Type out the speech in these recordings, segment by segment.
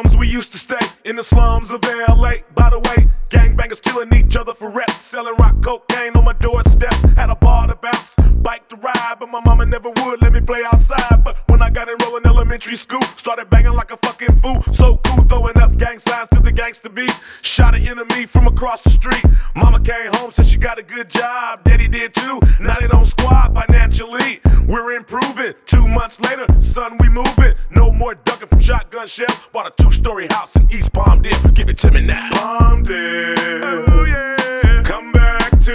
bums, we used to stay in the slums of LA. By the way, gangbangers killing each other for reps, selling rock cocaine on my doorsteps. Had a bar to bounce, bike to ride, but my mama never would let me play outside. But when I got enrolled in elementary school, started banging like a fucking fool. So cool, throwing up gang signs to the gangster beat. Shot an enemy from across the street. Mama came home, said she got a good job. Daddy did too, now they don't squad financially. We're improving. 2 months later, son, we moving. No more ducking from shotgun shell. Bought a 2-story house in East Palmdale. Give it to me now. Palmdale, oh yeah, come back to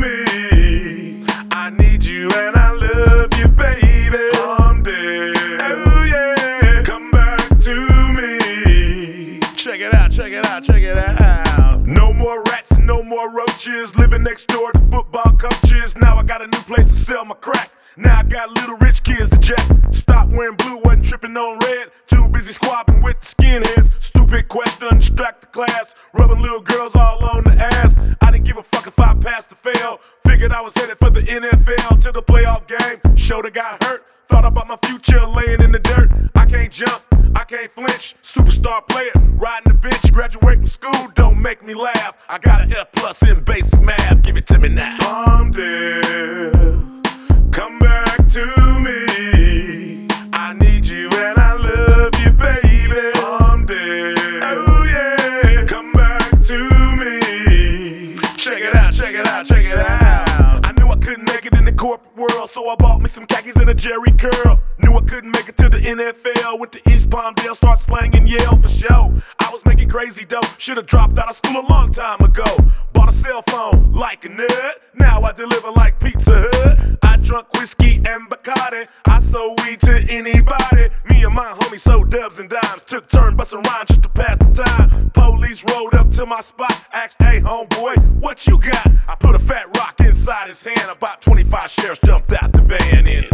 me. I need you and I love you, baby. Palmdale, oh yeah, come back to me. Check it out, check it out, check it out. No more rats and no more roaches. Living next door to football coaches. Now I got a new place to sell my crack. Now I got little rich kids to jack. Stop wearing blue, wasn't tripping on red. Too busy squabbling with the skinheads. Stupid question, distract the class. Rubbing little girls all on the ass. I didn't give a fuck if I passed or failed. Figured I was headed for the NFL to the playoff game. Shoulda got hurt. Thought about my future laying in the dirt. I can't jump, I can't flinch. Superstar player, riding the bench. Graduate from school, don't make me laugh. I got an F+ in basic math. Give it to me now. Palmdale, come back to me. I need you and I love you, baby. Palmdale, oh yeah, come back to me. Check it out, check it out, check it out. I knew I couldn't make it in the corporate world, so I bought me some khakis and a Jerry curl. Knew I couldn't make it to the NFL. Went to East Palmdale, start slanging Yale for show. I was making crazy dough. Should've dropped out of school a long time ago. Bought a cell phone like a nerd. Now I deliver like Pizza Hut. I drunk whiskey and Bacardi. I sold weed to anybody. Me and my homie sold dubs and dimes. Took turn busting rhymes just to pass the time. Police rolled up to my spot. Asked, hey homeboy, what you got? I put a fat rock inside his hand. About 25 sheriffs jumped out the van in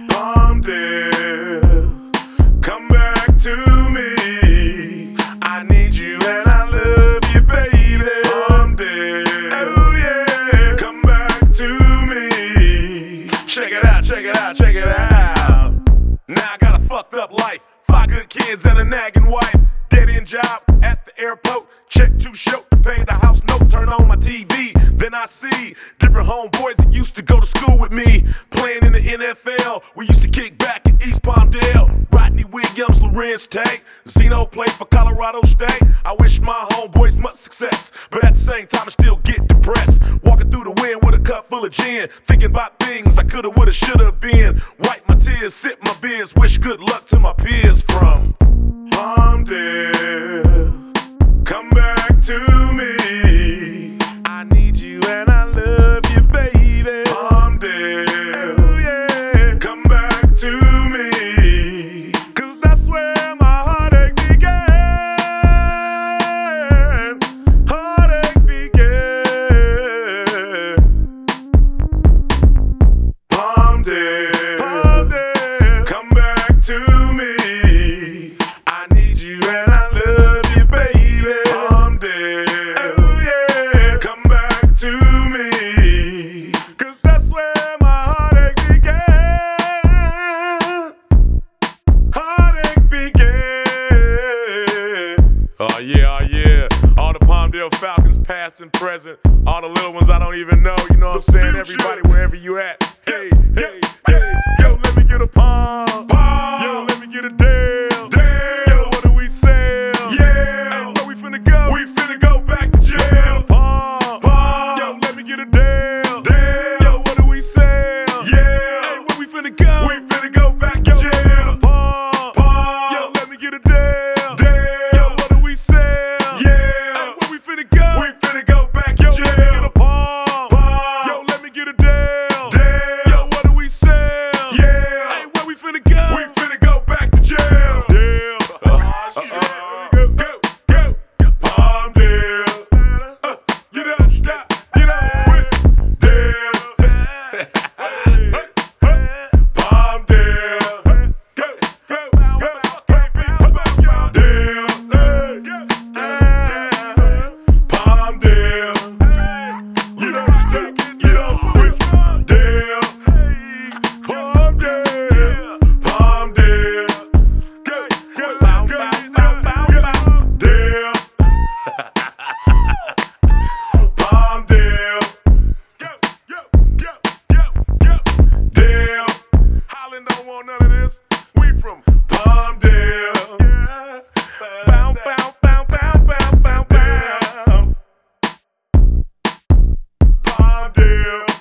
Palmdale, come back to me. I need you and I love you, baby. Palmdale, oh yeah, come back to me. Check it out, check it out, check it out. Now I got a fucked up life. 5 good kids and a nagging wife. Dead end job at the airport. Check too short to pay the house note. Turn on my TV, then I see different homeboys that used to go to school with me. Playing in the NFL, we used to kick back in East Palmdale. Rodney Williams, Lorenz Tank, Zeno played for Colorado State. I wish my homeboys much success, but at the same time I still get depressed. Walking through the wind with a cup full of gin, thinking about things I coulda, woulda, shoulda been. Wipe my tears, sip my beers, wish good luck to my peers from Palmdale, come back to me. I need you and I love you, baby. Palmdale, oh yeah, come back to me. 'Cause that's where my heartache began. Heartache began. Palmdale, Palmdale, come back to me. I need you and I love you, baby. Palmdale, oh yeah, come back to me. 'Cause that's where my heartache began. Heartache began. Oh yeah. All the Palmdale Falcons, past and present. All the little ones I don't even know. You know what I'm saying? Everybody, wherever you at. Hey, hey, hey. Yo, let me get a palm. Yo, let me get a Dale. Yo, what do we sell? Yeah. Hey, where we finna go? We finna go back to jail. Palm. Yo, let me get a Dale. Yo, what do we sell? Yeah. Hey, where we finna go? We finna go back to jail. Palm. Yo, let me get a Dale. Yo, what do we sell? Yeah. Hey, where we finna go? We finna go back to jail. Yo, let me get a palm. Yo, let me get a Dale. Yo, what do we it is. We from Palmdale. Yeah. Bow, bow, bow, bow, bow, bow, bow. Palmdale.